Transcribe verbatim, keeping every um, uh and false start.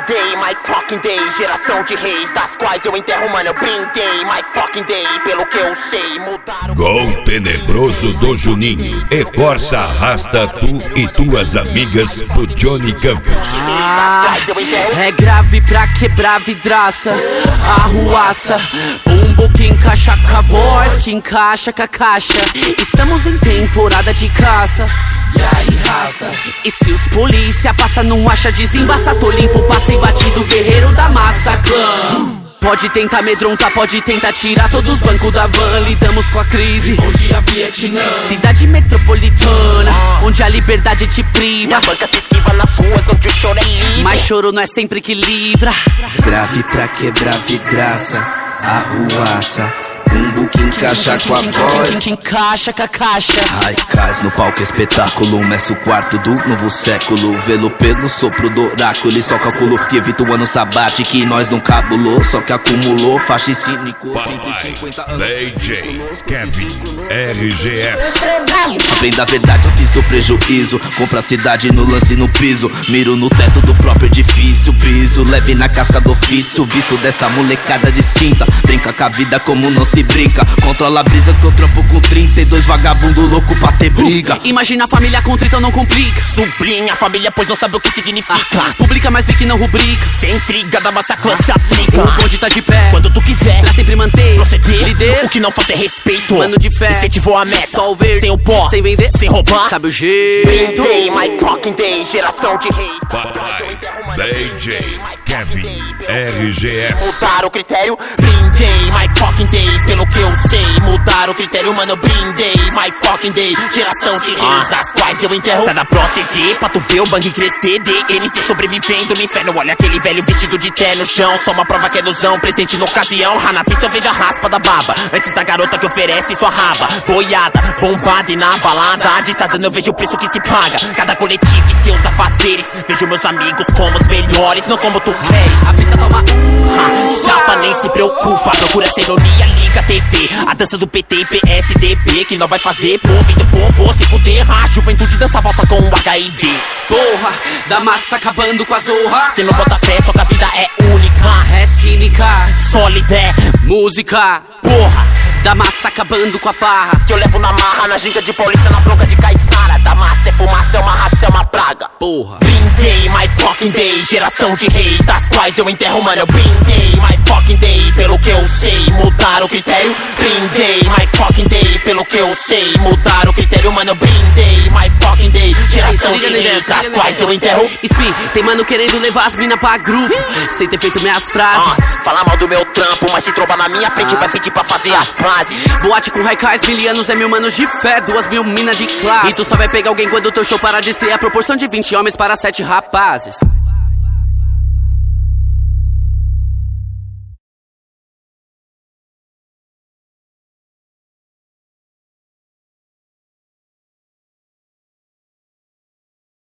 Brindei, my fucking day, geração de reis, das quais eu enterro, mano, eu brindei, my fucking day, pelo que eu sei, mudaram. Gol tenebroso do Juninho, e Corsa arrasta tu e tuas amigas pro Johnny Campos. Ah, é grave pra quebrar vidraça, arruaça, bumbo que encaixa com a voz, que encaixa com a caixa. Estamos em temporada de caça, e aí raça. E se os polícia passa, não acha, desembaça, tô limpo, passei batido, guerreiro da massa, clã. Pode tentar amedrontar, pode tentar tirar todos os bancos da van. Lidamos com a crise, onde a Vietnã. Cidade metropolitana, onde a liberdade te priva. A banca se esquiva nas ruas, onde o choro é livre. Mas choro não é sempre que livra. Grave pra quebrar vidraça, arruaça, bumbo que encaixa com a voz, que encaixa com a caixa. Ai, cais no palco espetáculo, meço o quarto do novo século. Velo pelo sopro do oráculo, e só calculo que evita o ano sabate que nós não cabulou, só que acumulou faixa e cínico. cento e cinquenta anos. D J Kevin R G S. Aprenda a verdade, eu fiz o prejuízo. Compra a cidade no lance no piso. Miro no teto do próprio edifício. Piso leve na casca do ofício. Vício dessa molecada distinta. Brinca com a vida como não se brinca. Controla a brisa que eu trampo com trinta e dois vagabundo louco pra ter briga. uh, Imagina a família contra, então não complica. Sublinha a família, pois não sabe o que significa. ah, Publica, mas vê que não rubrica. Sem intriga da massa clã se aplica. O bonde tá de pé, quando tu quiser, pra sempre manter, proceder, líder. O que não falta é respeito, Mano de fé, incentivou a meta. Só o verde, sem o pó, sem vender, sem roubar, sabe o jeito. Brindei, my fucking day, geração de reis. Papai, D J Kevin R G S. Mudar o critério, brindei, my fucking day, pelo que eu sei. Mudar o critério, mano, brindei, my fucking day, geração de reis, das quais eu enterro. Sai da prótese, pra tu ver o bang crescer. D N C sobrevivendo no inferno. Olha aquele velho vestido de té no chão. Só uma prova que é ilusão, presente na ocasião. Rá na pista eu vejo a raspa da baba, antes da garota que oferece sua raba. Boiada, bombada e na balada de tá dando, eu vejo o preço que se paga. Cada coletivo e seus afazeres. Vejo meus amigos como os melhores, não como tu queres. A pista toma um, ah, chapa nem se preocupa, procura essa ironia, liga a T V. A dança do P T e P S D B que não vai fazer povo e do povo se fuder. A juventude dança valsa com o H I V. Porra, da massa acabando com a zorra. Cê não bota fé, só que a vida é única. É cínica, Sólida é música. Porra, da massa acabando com a farra. que eu levo na marra, na ginga de Paulista, na bronca de Caiçara. Da massa é fumaça, é uma raça, é uma praga. Porra, Brindei, my fucking day, geração de reis, das quais eu enterro, mano, eu brindei, my fucking day, pelo que eu sei, mudar o critério. Brindei, my fucking day, pelo que eu sei, mudar o critério, mano, eu brindei, my fucking day, geração de reis, das quais eu enterro. Spi, tem mano querendo levar as mina pra grupo, sem ter feito minhas frases. Ah, fala mal do meu trampo, mas se trombar na minha frente vai pedir pra fazer as frases. Boate com raikais, milianos é mil manos de fé, duas mil minas de classe. E tu só vai pegar alguém quando o teu show parar de ser a proporção de vinte homens para sete rapazes.